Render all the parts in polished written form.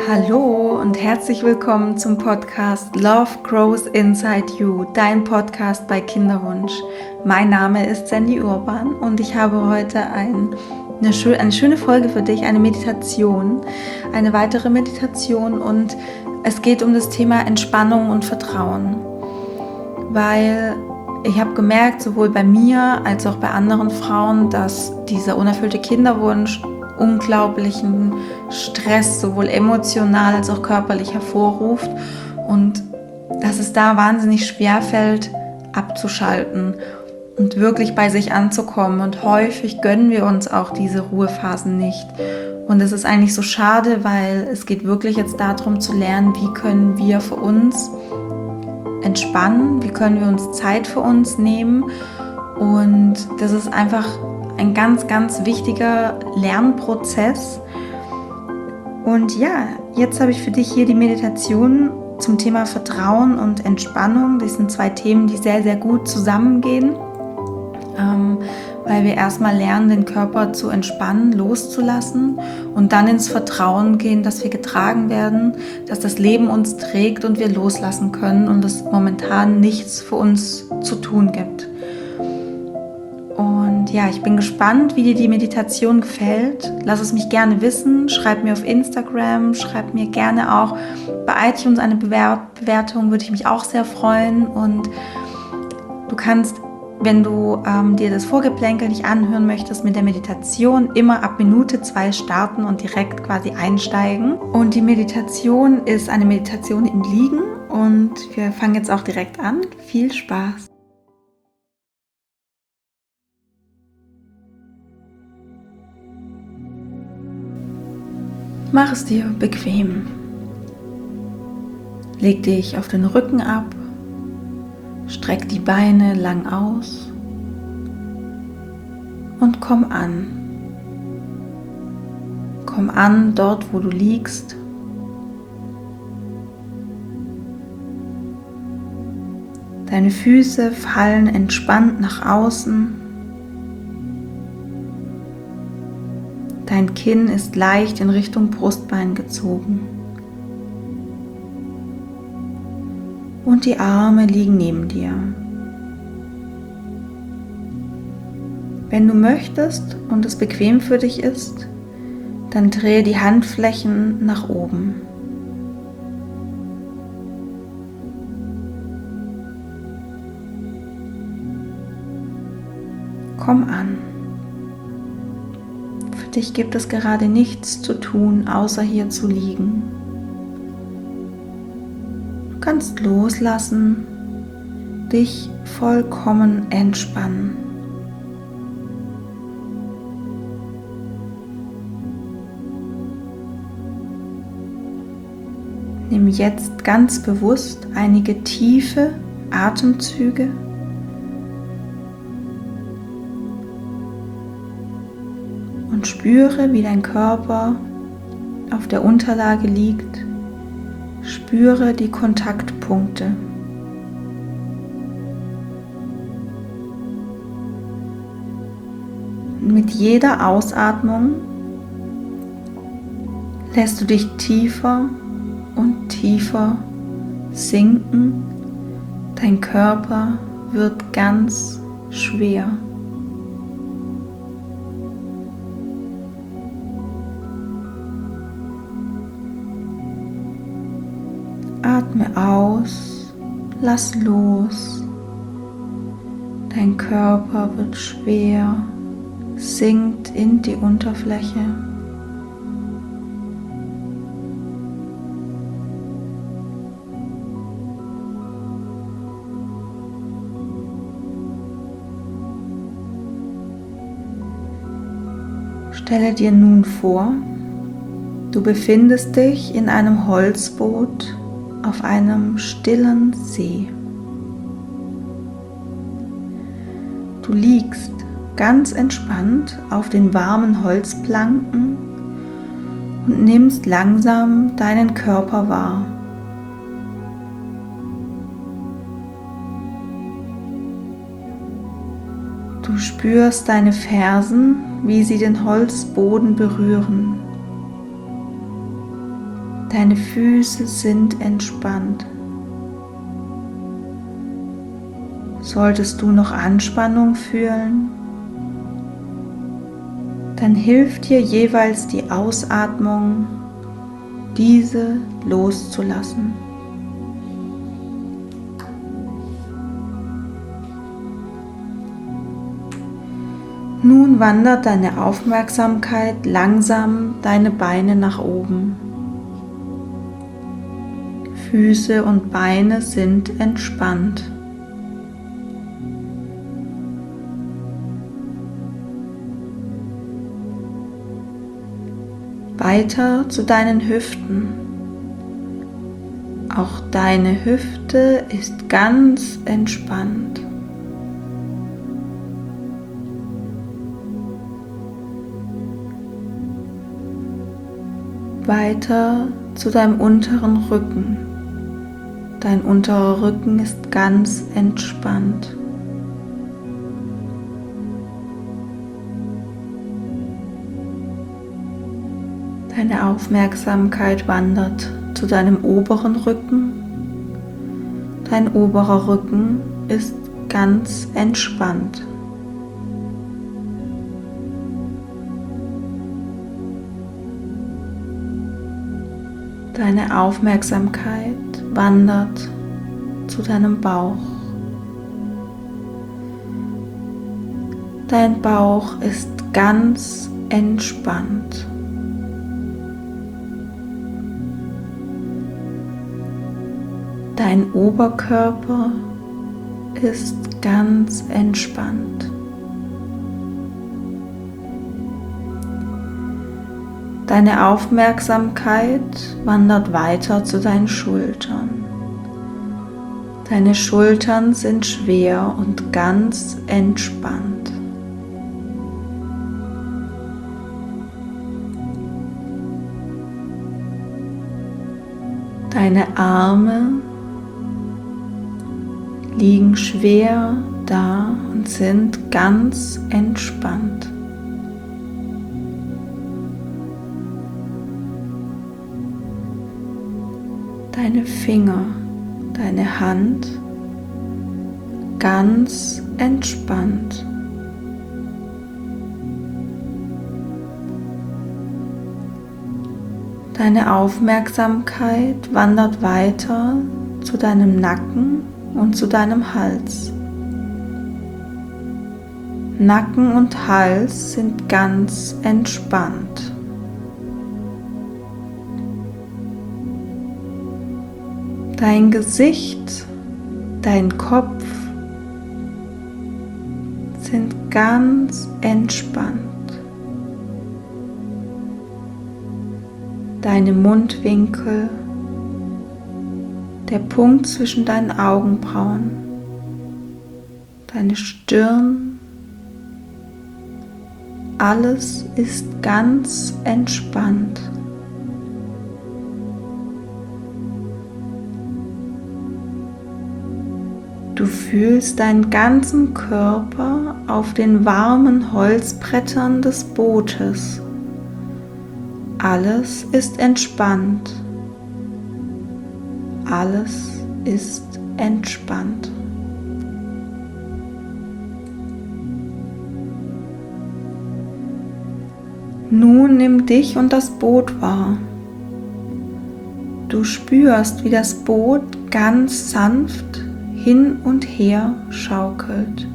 Hallo und herzlich willkommen zum Podcast Love Grows Inside You, dein Podcast bei Kinderwunsch. Mein Name ist Sandy Urban und ich habe heute eine schöne Folge für dich, eine Meditation, eine weitere Meditation, und es geht um das Thema Entspannung und Vertrauen, weil ich habe gemerkt, sowohl bei mir als auch bei anderen Frauen, dass dieser unerfüllte Kinderwunsch unglaublichen Stress, sowohl emotional als auch körperlich hervorruft, und dass es da wahnsinnig schwer fällt, abzuschalten und wirklich bei sich anzukommen. Und häufig gönnen wir uns auch diese Ruhephasen nicht. Und es ist eigentlich so schade, weil es geht wirklich jetzt darum zu lernen, wie können wir für uns entspannen, wie können wir uns Zeit für uns nehmen. Und das ist einfach ein ganz, ganz wichtiger Lernprozess. Und ja, jetzt habe ich für dich hier die Meditation zum Thema Vertrauen und Entspannung. Das sind zwei Themen, die sehr, sehr gut zusammengehen, weil wir erstmal lernen, den Körper zu entspannen, loszulassen und dann ins Vertrauen gehen, dass wir getragen werden, dass das Leben uns trägt und wir loslassen können und es momentan nichts für uns zu tun gibt. Und ja, ich bin gespannt, wie dir die Meditation gefällt. Lass es mich gerne wissen. Schreib mir auf Instagram, schreib mir gerne auch bei iTunes eine Bewertung, würde ich mich auch sehr freuen. Und du kannst, wenn du dir das Vorgeplänkel nicht anhören möchtest, mit der Meditation immer ab Minute 2 starten und direkt quasi einsteigen. Und die Meditation ist eine Meditation im Liegen und wir fangen jetzt auch direkt an. Viel Spaß! Mach es dir bequem. Leg dich auf den Rücken ab, streck die Beine lang aus und komm an. Komm an dort, wo du liegst. Deine Füße fallen entspannt nach außen. Dein Kinn ist leicht in Richtung Brustbein gezogen. Und die Arme liegen neben dir. Wenn du möchtest und es bequem für dich ist, dann drehe die Handflächen nach oben. Komm an. Für dich gibt es gerade nichts zu tun, außer hier zu liegen. Du kannst loslassen, dich vollkommen entspannen. Nimm jetzt ganz bewusst einige tiefe Atemzüge. Und spüre, wie dein Körper auf der Unterlage liegt. Spüre die Kontaktpunkte. Mit jeder Ausatmung lässt du dich tiefer und tiefer sinken. Dein Körper wird ganz schwer. Atme aus, lass los. Dein Körper wird schwer, sinkt in die Unterfläche. Stelle dir nun vor, du befindest dich in einem Holzboot auf einem stillen See. Du liegst ganz entspannt auf den warmen Holzplanken und nimmst langsam deinen Körper wahr. Du spürst deine Fersen, wie sie den Holzboden berühren. Deine Füße sind entspannt. Solltest du noch Anspannung fühlen, dann hilft dir jeweils die Ausatmung, diese loszulassen. Nun wandert deine Aufmerksamkeit langsam deine Beine nach oben. Füße und Beine sind entspannt. Weiter zu deinen Hüften. Auch deine Hüfte ist ganz entspannt. Weiter zu deinem unteren Rücken. Dein unterer Rücken ist ganz entspannt. Deine Aufmerksamkeit wandert zu deinem oberen Rücken. Dein oberer Rücken ist ganz entspannt. Deine Aufmerksamkeit wandert zu deinem Bauch. Dein Bauch ist ganz entspannt. Dein Oberkörper ist ganz entspannt. Deine Aufmerksamkeit wandert weiter zu deinen Schultern. Deine Schultern sind schwer und ganz entspannt. Deine Arme liegen schwer da und sind ganz entspannt. Deine Finger, deine Hand ganz entspannt. Deine Aufmerksamkeit wandert weiter zu deinem Nacken und zu deinem Hals. Nacken und Hals sind ganz entspannt. Dein Gesicht, dein Kopf sind ganz entspannt. Deine Mundwinkel, der Punkt zwischen deinen Augenbrauen, deine Stirn, alles ist ganz entspannt. Du fühlst deinen ganzen Körper auf den warmen Holzbrettern des Bootes. Alles ist entspannt. Alles ist entspannt. Nun nimm dich und das Boot wahr. Du spürst, wie das Boot ganz sanft hin und her schaukelt.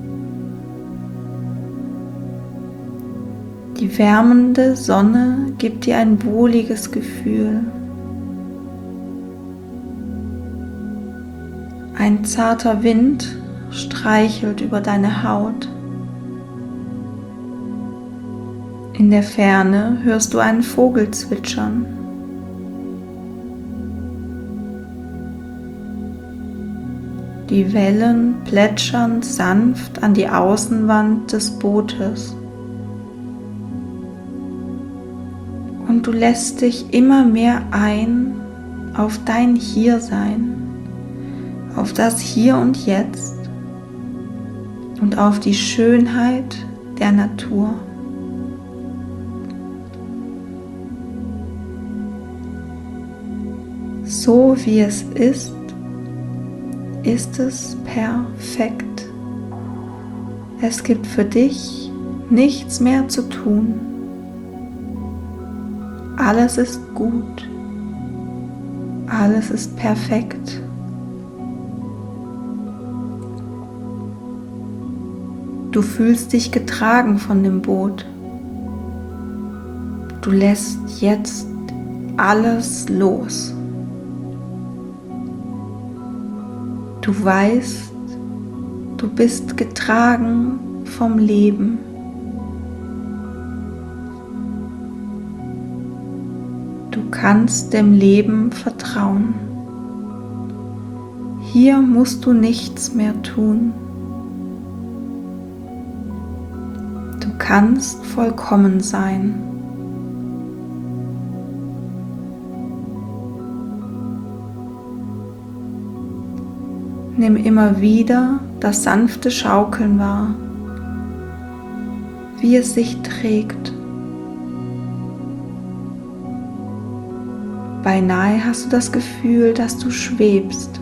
Die wärmende Sonne gibt dir ein wohliges Gefühl. Ein zarter Wind streichelt über deine Haut. In der Ferne hörst du einen Vogel zwitschern. Die Wellen plätschern sanft an die Außenwand des Bootes. Und du lässt dich immer mehr ein auf dein Hiersein, auf das Hier und Jetzt und auf die Schönheit der Natur. So wie es ist es perfekt. Es gibt für dich nichts mehr zu tun. Alles ist gut. Alles ist perfekt. Du fühlst dich getragen von dem Boot. Du lässt jetzt alles los. Du weißt, du bist getragen vom Leben. Du kannst dem Leben vertrauen. Hier musst du nichts mehr tun. Du kannst vollkommen sein. Nimm immer wieder das sanfte Schaukeln wahr, wie es sich trägt. Beinahe hast du das Gefühl, dass du schwebst.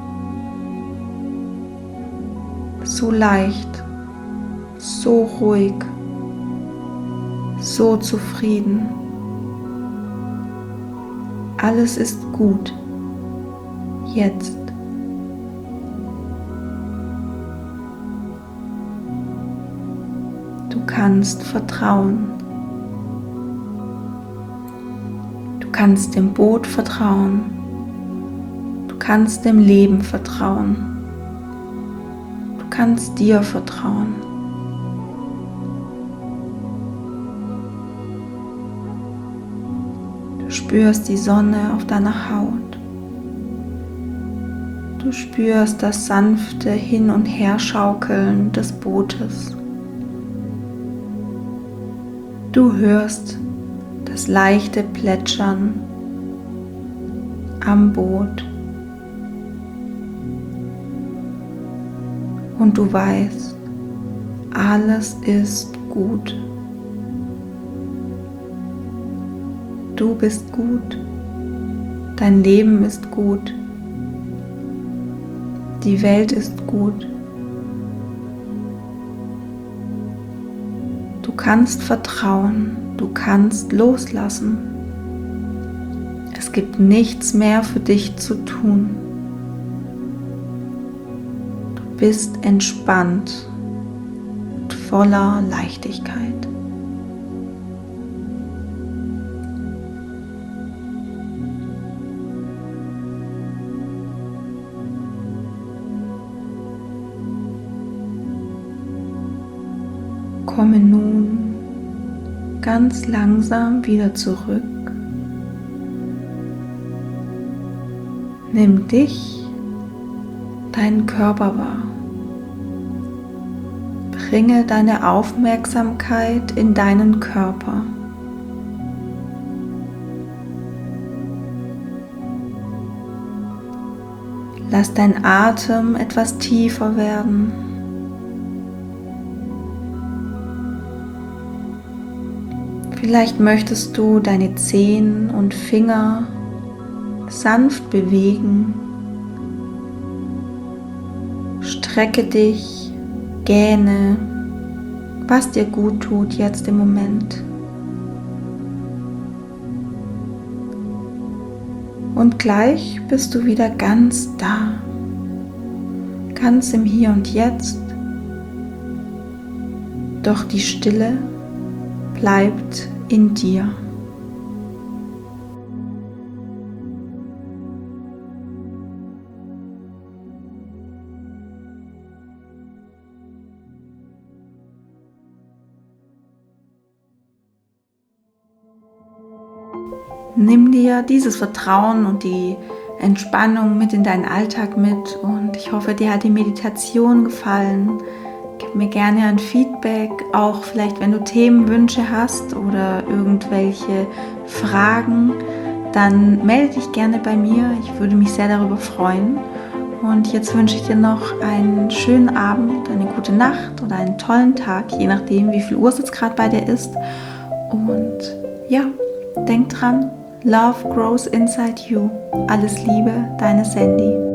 So leicht, so ruhig, so zufrieden. Alles ist gut. Jetzt. Du kannst vertrauen. Du kannst dem Boot vertrauen. Du kannst dem Leben vertrauen. Du kannst dir vertrauen. Du spürst die Sonne auf deiner Haut. Du spürst das sanfte Hin- und Herschaukeln des Bootes. Du hörst das leichte Plätschern am Boot. Und du weißt, alles ist gut. Du bist gut. Dein Leben ist gut. Die Welt ist gut. Du kannst vertrauen, du kannst loslassen. Es gibt nichts mehr für dich zu tun. Du bist entspannt und voller Leichtigkeit. Komme nun ganz langsam wieder zurück. Nimm dich, deinen Körper wahr. Bringe deine Aufmerksamkeit in deinen Körper. Lass dein Atem etwas tiefer werden. Vielleicht möchtest du deine Zehen und Finger sanft bewegen. Strecke dich, gähne, was dir gut tut jetzt im Moment. Und gleich bist du wieder ganz da, ganz im Hier und Jetzt. Doch die Stille bleibt in dir. Nimm dir dieses Vertrauen und die Entspannung mit in deinen Alltag mit und ich hoffe, dir hat die Meditation gefallen. Gib mir gerne ein Feedback, auch vielleicht wenn du Themenwünsche hast oder irgendwelche Fragen, dann melde dich gerne bei mir. Ich würde mich sehr darüber freuen. Und jetzt wünsche ich dir noch einen schönen Abend, eine gute Nacht oder einen tollen Tag, je nachdem, wie viel Uhr es jetzt gerade bei dir ist. Und ja, denk dran, Love grows inside you. Alles Liebe, deine Sandy.